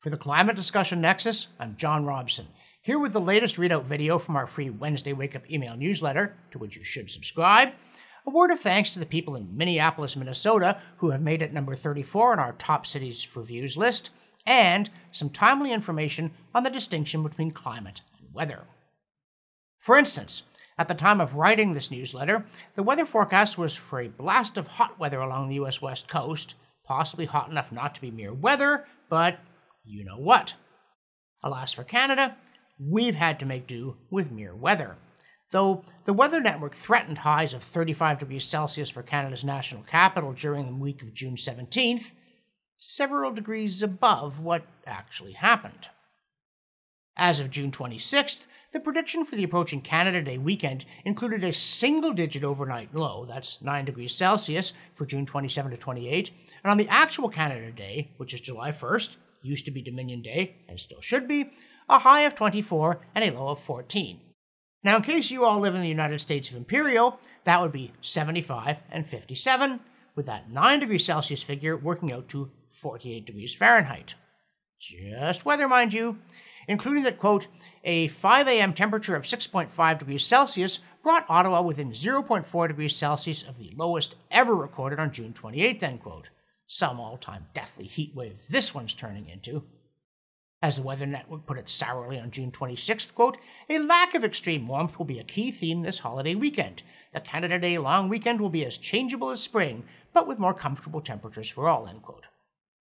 For the Climate Discussion Nexus, I'm John Robson, here with the latest readout video from our free Wednesday Wake Up email newsletter, to which you should subscribe. A word of thanks to the people in Minneapolis, Minnesota, who have made it number 34 on our top cities for views list, and some timely information on the distinction between climate and weather. For instance, at the time of writing this newsletter, the weather forecast was for a blast of hot weather along the U.S. West Coast, possibly hot enough not to be mere weather, but you know what. Alas for Canada, we've had to make do with mere weather. Though the Weather Network threatened highs of 35 degrees Celsius for Canada's national capital during the week of June 17th, several degrees above what actually happened. As of June 26th, the prediction for the approaching Canada Day weekend included a single-digit overnight low, that's 9 degrees Celsius, for June 27 to 28, and on the actual Canada Day, which is July 1st, used to be Dominion Day, and still should be, a high of 24 and a low of 14. Now, in case you all live in the United States of Imperial, that would be 75 and 57, with that 9 degrees Celsius figure working out to 48 degrees Fahrenheit. Just weather, mind you, including that, quote, a 5 a.m. temperature of 6.5 degrees Celsius brought Ottawa within 0.4 degrees Celsius of the lowest ever recorded on June 28th, end quote. Some all-time deathly heat wave this one's turning into. As the Weather Network put it sourly on June 26th, quote, a lack of extreme warmth will be a key theme this holiday weekend. The Canada Day long weekend will be as changeable as spring, but with more comfortable temperatures for all, end quote.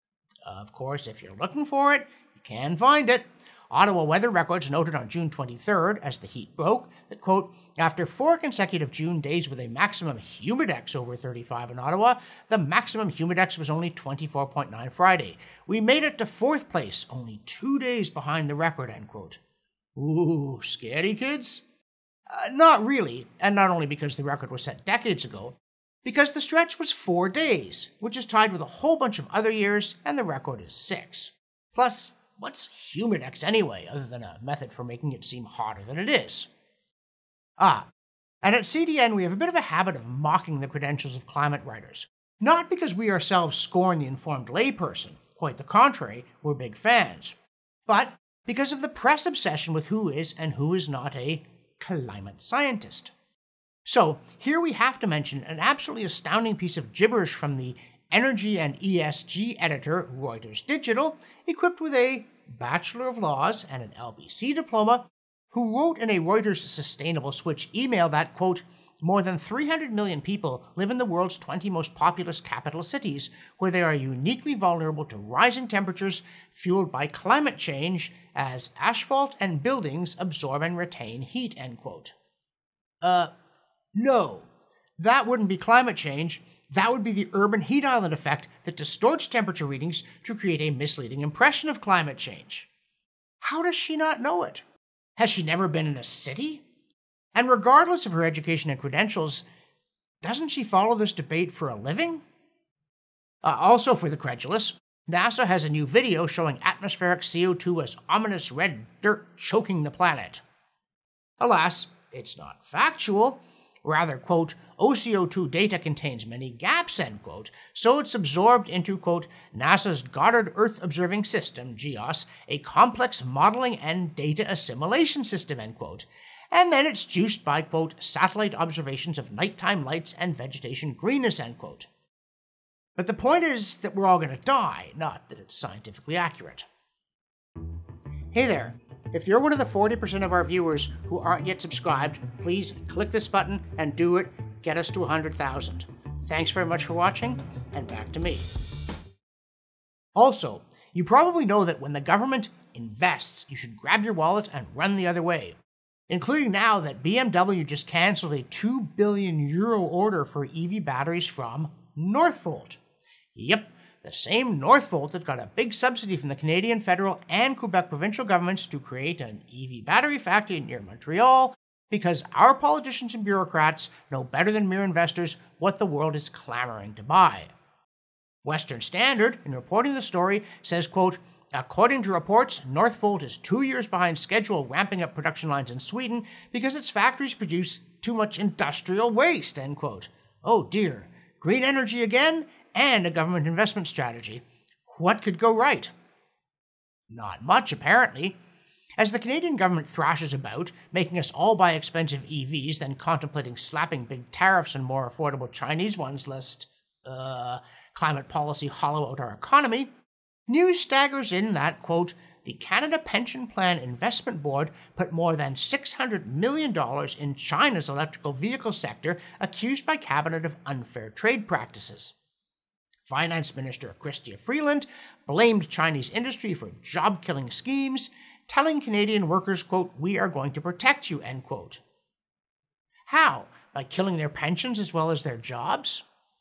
Of course, if you're looking for it, you can find it. Ottawa Weather Records noted on June 23rd, as the heat broke, that, quote, after 4 consecutive June days with a maximum humidex over 35 in Ottawa, the maximum humidex was only 24.9 Friday. We made it to 4th place, only 2 days behind the record, end quote. Ooh, scary, kids? Not really, and not only because the record was set decades ago, because the stretch was 4 days, which is tied with a whole bunch of other years, and the record is 6. Plus, what's humidex anyway, other than a method for making it seem hotter than it is? And at CDN we have a bit of a habit of mocking the credentials of climate writers. Not because we ourselves scorn the informed layperson, quite the contrary, we're big fans, but because of the press obsession with who is and who is not a climate scientist. So here we have to mention an absolutely astounding piece of gibberish from the Energy and ESG editor, Reuters Digital, equipped with a Bachelor of Laws and an LBC diploma, who wrote in a Reuters Sustainable Switch email that, quote, more than 300 million people live in the world's 20 most populous capital cities, where they are uniquely vulnerable to rising temperatures fueled by climate change as asphalt and buildings absorb and retain heat, end quote. No, that wouldn't be climate change. That would be the urban heat island effect that distorts temperature readings to create a misleading impression of climate change. How does she not know it? Has she never been in a city? And regardless of her education and credentials, doesn't she follow this debate for a living? Also for the credulous, NASA has a new video showing atmospheric CO2 as ominous red dirt choking the planet. Alas, it's not factual. Rather, quote, OCO2 data contains many gaps, end quote, so it's absorbed into, quote, NASA's Goddard Earth Observing System, GEOS, a complex modeling and data assimilation system, end quote. And then it's juiced by, quote, satellite observations of nighttime lights and vegetation greenness, end quote. But the point is that we're all going to die, not that it's scientifically accurate. Hey there. If you're one of the 40% of our viewers who aren't yet subscribed, please click this button and do it. Get us to 100,000. Thanks very much for watching, and back to me. Also, you probably know that when the government invests, you should grab your wallet and run the other way. Including now that BMW just cancelled a €2 billion order for EV batteries from Northvolt. Yep. The same Northvolt that got a big subsidy from the Canadian federal and Quebec provincial governments to create an EV battery factory near Montreal, because our politicians and bureaucrats know better than mere investors what the world is clamoring to buy. Western Standard, in reporting the story, says, quote, according to reports, Northvolt is 2 years behind schedule ramping up production lines in Sweden because its factories produce too much industrial waste, end quote. Oh dear, green energy again? And a government investment strategy. What could go right? Not much, apparently. As the Canadian government thrashes about, making us all buy expensive EVs, then contemplating slapping big tariffs on more affordable Chinese ones lest, climate policy hollow out our economy, news staggers in that, quote, the Canada Pension Plan Investment Board put more than $600 million in China's electrical vehicle sector, accused by Cabinet of unfair trade practices. Finance Minister Chrystia Freeland blamed Chinese industry for job-killing schemes, telling Canadian workers, quote, we are going to protect you, end quote. How? By killing their pensions as well as their jobs?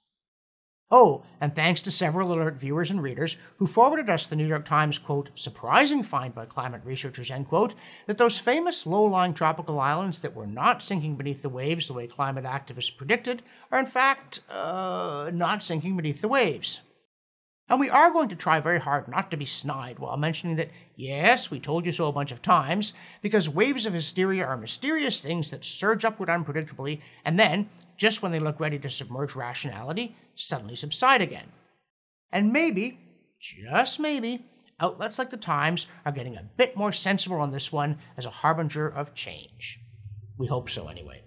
Oh, and thanks to several alert viewers and readers who forwarded us the New York Times, quote, surprising find by climate researchers, end quote, that those famous low-lying tropical islands that were not sinking beneath the waves the way climate activists predicted are in fact, not sinking beneath the waves. And we are going to try very hard not to be snide while mentioning that, yes, we told you so a bunch of times, because waves of hysteria are mysterious things that surge upward unpredictably, and then, just when they look ready to submerge rationality, suddenly subside again. And maybe, just maybe, outlets like the Times are getting a bit more sensible on this one as a harbinger of change. We hope so, anyway.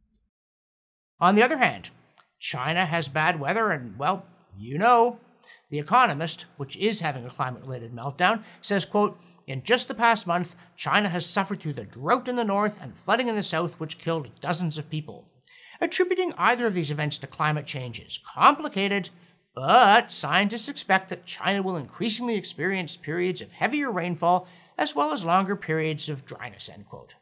On the other hand, China has bad weather and, well, you know. The Economist, which is having a climate-related meltdown, says, quote, in just the past month, China has suffered through the drought in the north and flooding in the south, which killed dozens of people. Attributing either of these events to climate change is complicated, but scientists expect that China will increasingly experience periods of heavier rainfall as well as longer periods of dryness, end quote.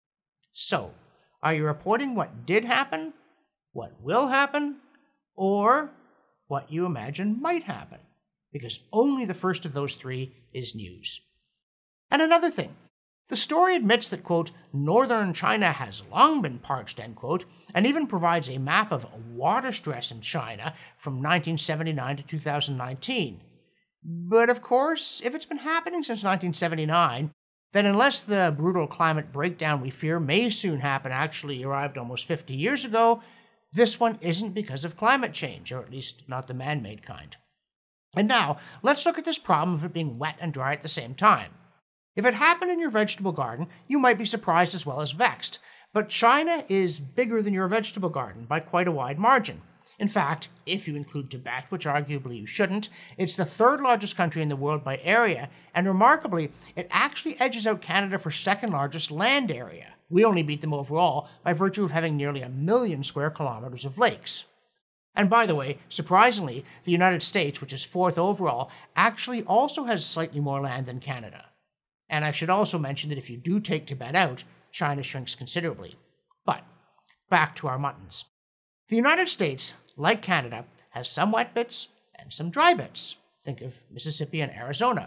So, are you reporting what did happen, what will happen, or what you imagine might happen? Because only the first of those three is news. And another thing, the story admits that, quote, northern China has long been parched, end quote, and even provides a map of water stress in China from 1979 to 2019. But of course, if it's been happening since 1979, then unless the brutal climate breakdown we fear may soon happen actually arrived almost 50 years ago, this one isn't because of climate change, or at least not the man-made kind. And now, let's look at this problem of it being wet and dry at the same time. If it happened in your vegetable garden, you might be surprised as well as vexed, but China is bigger than your vegetable garden by quite a wide margin. In fact, if you include Tibet, which arguably you shouldn't, it's the third largest country in the world by area, and remarkably, it actually edges out Canada for second largest land area. We only beat them overall by virtue of having nearly 1 million square kilometers of lakes. And by the way, surprisingly, the United States, which is fourth overall, actually also has slightly more land than Canada. And I should also mention that if you do take Tibet out, China shrinks considerably. But back to our muttons. The United States, like Canada, has some wet bits and some dry bits. Think of Mississippi and Arizona.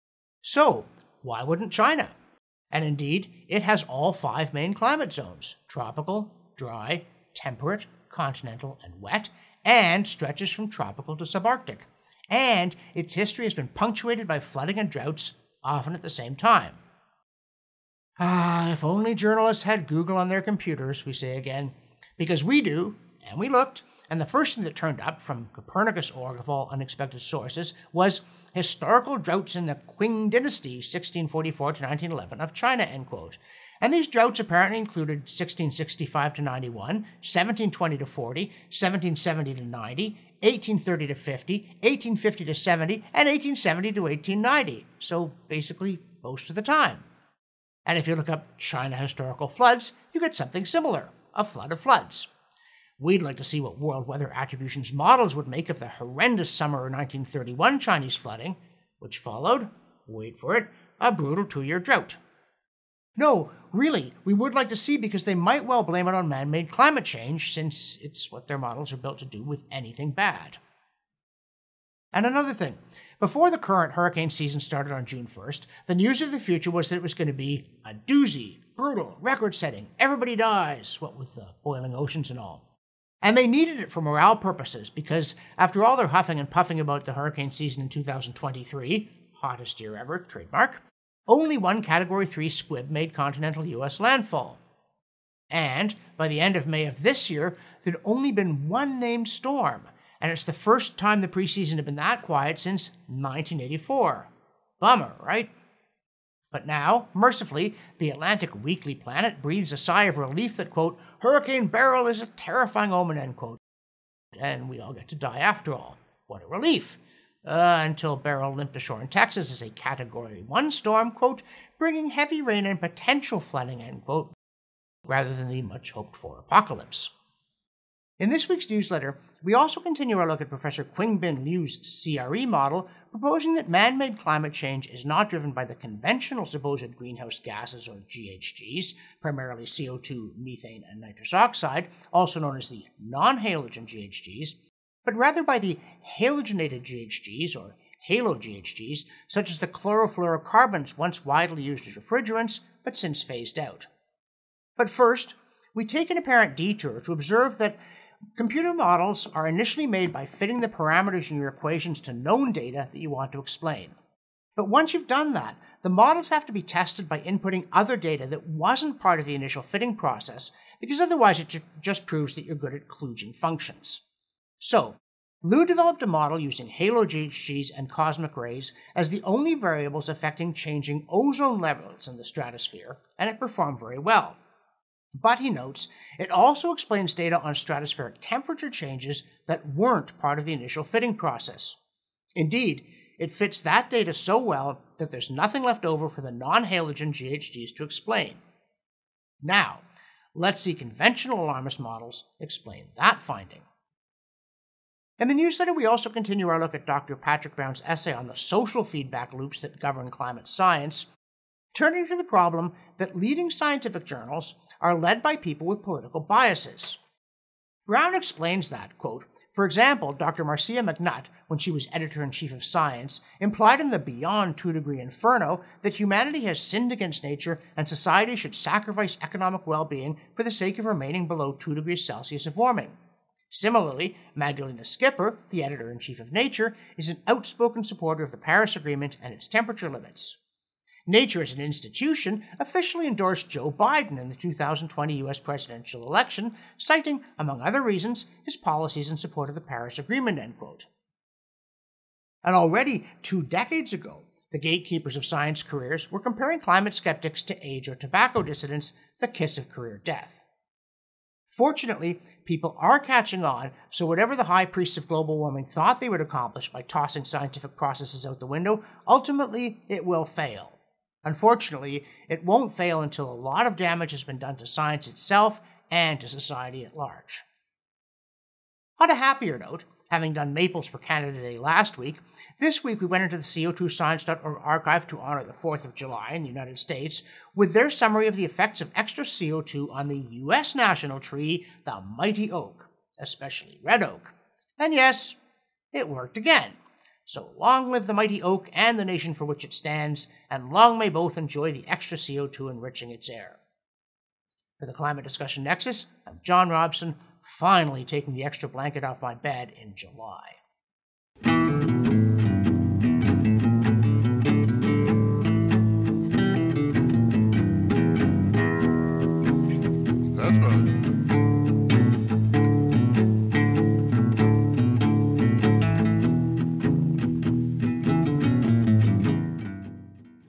So, why wouldn't China? And indeed, it has all 5 main climate zones: tropical, dry, temperate, continental, and wet, and stretches from tropical to subarctic. And its history has been punctuated by flooding and droughts, often at the same time. If only journalists had Google on their computers, we say again, because we do, and we looked, and the first thing that turned up from Copernicus.org of all unexpected sources was historical droughts in the Qing dynasty, 1644 to 1911 of China, end quote. And these droughts apparently included 1665 to 91, 1720 to 40, 1770 to 90, 1830 to 50, 1850 to 70, and 1870 to 1890. So basically, most of the time. And if you look up China historical floods, you get something similar, a flood of floods. We'd like to see what world weather attributions models would make of the horrendous summer of 1931 Chinese flooding, which followed, wait for it, a brutal 2-year drought. No, really, we would like to see, because they might well blame it on man-made climate change, since it's what their models are built to do with anything bad. And another thing, before the current hurricane season started on June 1st, the news of the future was that it was going to be a doozy, brutal, record-setting, everybody dies, what with the boiling oceans and all. And they needed it for morale purposes, because after all their huffing and puffing about the hurricane season in 2023, hottest year ever, trademark, only one Category 3 squib made continental U.S. landfall. And by the end of May of this year, there'd only been one named storm, and it's the first time the preseason had been that quiet since 1984. Bummer, right? But now, mercifully, the Atlantic Weekly Planet breathes a sigh of relief that, quote, Hurricane Beryl is a terrifying omen, end quote. And we all get to die after all. What a relief. Until Beryl limped ashore in Texas as a Category 1 storm, quote, bringing heavy rain and potential flooding, end quote, rather than the much-hoped-for apocalypse. In this week's newsletter, we also continue our look at Professor Qingbin Liu's CRE model, proposing that man-made climate change is not driven by the conventional supposed greenhouse gases, or GHGs, primarily CO2, methane, and nitrous oxide, also known as the non-halogen GHGs, but rather by the halogenated GHGs, or halo-GHGs, such as the chlorofluorocarbons once widely used as refrigerants, but since phased out. But first, we take an apparent detour to observe that computer models are initially made by fitting the parameters in your equations to known data that you want to explain. But once you've done that, the models have to be tested by inputting other data that wasn't part of the initial fitting process, because otherwise it just proves that you're good at kludging functions. So, Liu developed a model using halo-GHGs and cosmic rays as the only variables affecting changing ozone levels in the stratosphere, and it performed very well. But, he notes, it also explains data on stratospheric temperature changes that weren't part of the initial fitting process. Indeed, it fits that data so well that there's nothing left over for the non-halogen GHGs to explain. Now, let's see conventional alarmist models explain that finding. In the newsletter, we also continue our look at Dr. Patrick Brown's essay on the social feedback loops that govern climate science, turning to the problem that leading scientific journals are led by people with political biases. Brown explains that, quote, for example, Dr. Marcia McNutt, when she was editor-in-chief of Science, implied in the Beyond 2-Degree Inferno that humanity has sinned against nature and society should sacrifice economic well-being for the sake of remaining below 2 degrees Celsius of warming. Similarly, Magdalena Skipper, the editor-in-chief of Nature, is an outspoken supporter of the Paris Agreement and its temperature limits. Nature as an institution officially endorsed Joe Biden in the 2020 U.S. presidential election, citing, among other reasons, his policies in support of the Paris Agreement, end quote. And already 2 decades ago, the gatekeepers of science careers were comparing climate skeptics to age or tobacco dissidents, the kiss of career death. Fortunately, people are catching on, so whatever the high priests of global warming thought they would accomplish by tossing scientific processes out the window, ultimately it will fail. Unfortunately, it won't fail until a lot of damage has been done to science itself and to society at large. On a happier note, having done Maples for Canada Day last week, this week we went into the CO2science.org archive to honor the 4th of July in the United States with their summary of the effects of extra CO2 on the U.S. national tree, the mighty oak, especially red oak. And yes, it worked again. So long live the mighty oak and the nation for which it stands, and long may both enjoy the extra CO2 enriching its air. For the Climate Discussion Nexus, I'm John Robson, finally taking the extra blanket off my bed in July. That's right.